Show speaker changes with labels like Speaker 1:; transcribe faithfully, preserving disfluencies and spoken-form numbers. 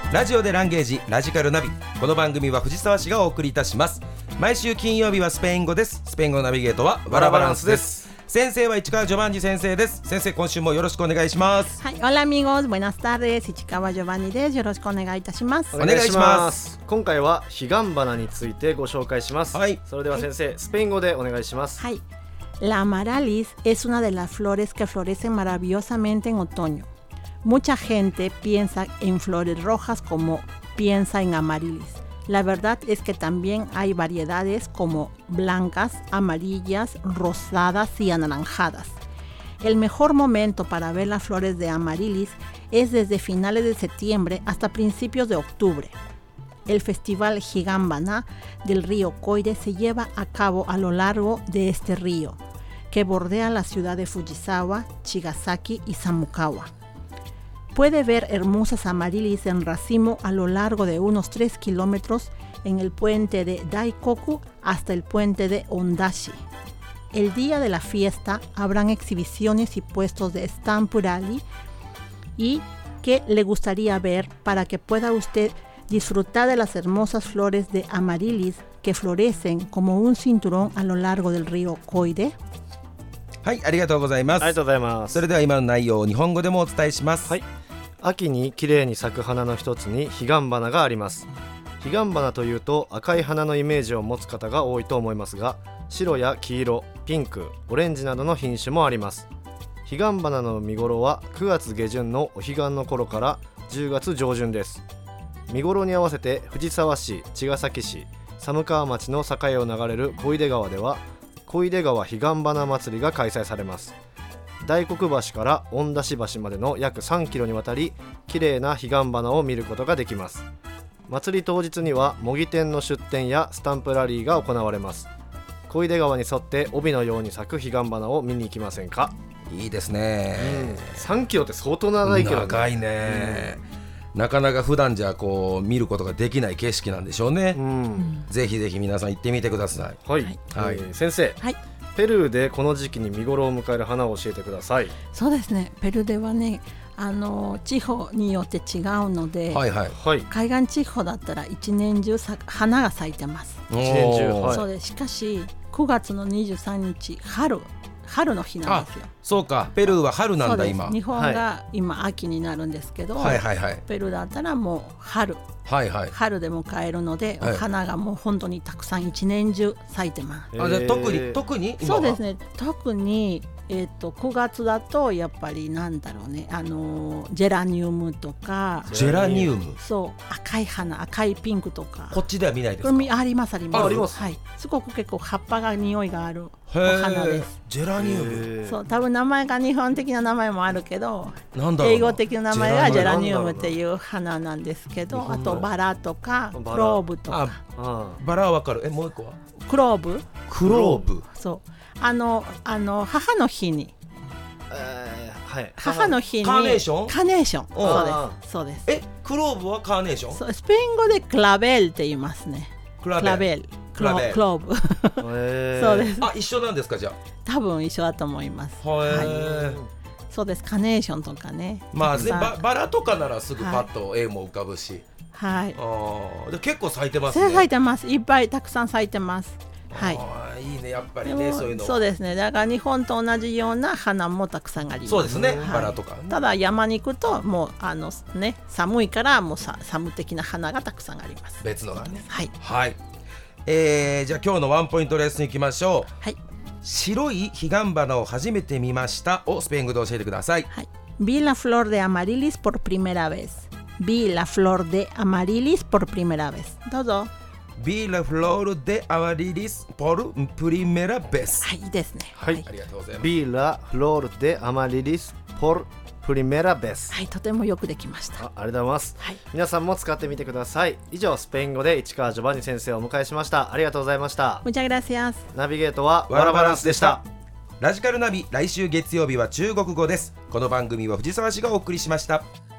Speaker 1: ラジオでランゲージラジカルナビ。この番組は藤沢市がお送りいたします。毎週金曜日はスペイン語です。スペイン語ナビゲートはワラバランスです。先生は市川ジョバンニ先生です。先生、今週もよろしくお願いします。
Speaker 2: はい、Hola amigos, buenas tardes. 市川ジョバンニです。よろしくお願いいたします。
Speaker 3: お願いします。今回は彼岸花についてご紹介します。はい、それでは先生、はい、スペイン語でお願いします。
Speaker 2: はい。La amaryllis es una de las flores que florecen maravillosamente en otoño. Mucha gente piensa en flores rojas como piensa en amaryllis. La verdad es que también hay variedades como blancas, amarillas, rosadas y anaranjadas. El mejor momento para ver las flores de amaryllis es desde finales de septiembre hasta principios de octubre. El festival Higanbana del río Coire se lleva a cabo a lo largo de este río, que bordea la ciudad de Fujisawa, Chigasaki y Samukawa. Puede ver hermosas amaryllis en racimo a lo largo de unos tres kilómetros en el puente de Daikoku hasta el puente de Ondashi. El día de la fiesta habrán exhibiciones y puestos de stamp rally y que le gustaría ver para que pueda usted disfrutar de las hermosas flores de amaryllis que florecen como un cinturón a lo largo del río Coire.
Speaker 1: はい、ありがとうございます。
Speaker 3: ありがとうございます。
Speaker 1: それでは今の内容を日本語でもお伝えします。
Speaker 3: はい、秋に綺麗に咲く花の一つに彼岸花があります。彼岸花というと赤い花のイメージを持つ方が多いと思いますが、白や黄色、ピンク、オレンジなどの品種もあります。彼岸花の見頃はくがつ下旬のお彼岸の頃からじゅうがつ上旬です。見頃に合わせて藤沢市、茅ヶ崎市、寒川町の境を流れる小出川では小出川彼岸花祭りが開催されます。大黒橋から恩田市橋までの約さんキロにわたり綺麗な彼岸花を見ることができます。祭り当日には模擬店の出店やスタンプラリーが行われます。小出川に沿って帯のように咲く彼岸花を見に行きませんか？
Speaker 1: いいですね、
Speaker 3: うん、さんキロって相当長いけどね。
Speaker 1: 長いね、うん、なかなか普段じゃこう見ることができない景色なんでしょうね、うん、ぜひぜひ皆さん行ってみてください。
Speaker 3: はい、はい、えー、先生、はい、ペルーでこの時期に見頃を迎える花を教えてください。
Speaker 2: そうですね、ペルーではね、あの地方によって違うので、はいはい、海岸地方だったら一年中花が咲いてます。
Speaker 3: 一年中、はい、
Speaker 2: そうです。しかしくがつのにじゅうさんにち春春の日なんですよ。
Speaker 1: そうか、ペルーは春なんだ今。
Speaker 2: 日本が今秋になるんですけど、はいはいはい、ペルーだったらもう春、はいはい、春で迎えるので、はい、花がもう本当にたくさん一年中咲いてます。
Speaker 1: あ、じゃあ特に特に今は？
Speaker 2: そうですね、特にえー、とくがつだとやっぱりなんだろうね、あのー、ジェラニウムとか。
Speaker 1: ジェラニウム、
Speaker 2: そう赤い花、赤いピンクとか。
Speaker 1: こっちでは見ないですか？
Speaker 2: ありますあります。
Speaker 1: あります、
Speaker 2: はい、すごく結構葉っぱが匂いがあるお花です。
Speaker 1: ジェラニウム、
Speaker 2: そう、多分名前が日本的な名前もあるけど、
Speaker 1: なんだろう、
Speaker 2: 英語的な名前がジェラニウムっていう花なんですけど、あとバラとかクローブとか。
Speaker 1: あ、バラはわかる。え、もう一個は
Speaker 2: クローブ。
Speaker 1: クローブ、
Speaker 2: そう、あのあの母の日に、
Speaker 3: えーはい、
Speaker 2: 母の日に
Speaker 1: カーネーション、
Speaker 2: カーネーション、そうです、そうです。
Speaker 1: え、クローブはカーネーション？
Speaker 2: そう、スペイン語でクラベルって言いますね。
Speaker 1: クラベル、
Speaker 2: クラベル、クローブそうです。
Speaker 1: あ、一緒なんですか？じゃあ
Speaker 2: 多分一緒だと思います。はい、そうです。カーネーションとかね、
Speaker 1: まあね、バ, バラとかならすぐパッと絵も浮かぶし、
Speaker 2: はい、
Speaker 1: あ、で結構咲いてますね。
Speaker 2: 咲いてます、いっぱいたくさん咲いてます。はい、
Speaker 1: あ、いいね、やっぱりね、そういうの。
Speaker 2: そうですね、だから日本と同じような花もたくさんあります。
Speaker 1: そうですね、はい、バラとか、ね、
Speaker 2: ただ山に行くともうあの、ね、寒いからもうさ寒的な花がたくさんあります。
Speaker 1: 別のがね、
Speaker 2: はい、
Speaker 1: はい、えー、じゃあ今日のワンポイントレッスンいきましょう。
Speaker 2: はい、
Speaker 1: 白い彼岸花を初めて見ましたをスペイン語で教えてください。
Speaker 2: はい、Vi la flor de amaryllis por primera vez. Vi la flor de amaryllis por primera vez. どうぞ。
Speaker 1: Vi la flor de amaryllis por primera vez。
Speaker 2: はい、いいですね。
Speaker 3: はい、はい、
Speaker 1: ありがとうございます。
Speaker 3: Vi la flor de amaryllis por primera vez。
Speaker 2: はい、とてもよくできました。
Speaker 3: あ, ありがとうございます、はい、皆さんも使ってみてください。以上、スペイン語で市川ジョバンニ先生をお迎えしました。ありがとうございました。
Speaker 2: Muchas gracias。
Speaker 3: ナビゲートはワラバランスでした。
Speaker 1: ラジカルナビ、来週月曜日は中国語です。この番組は藤沢市がお送りしました。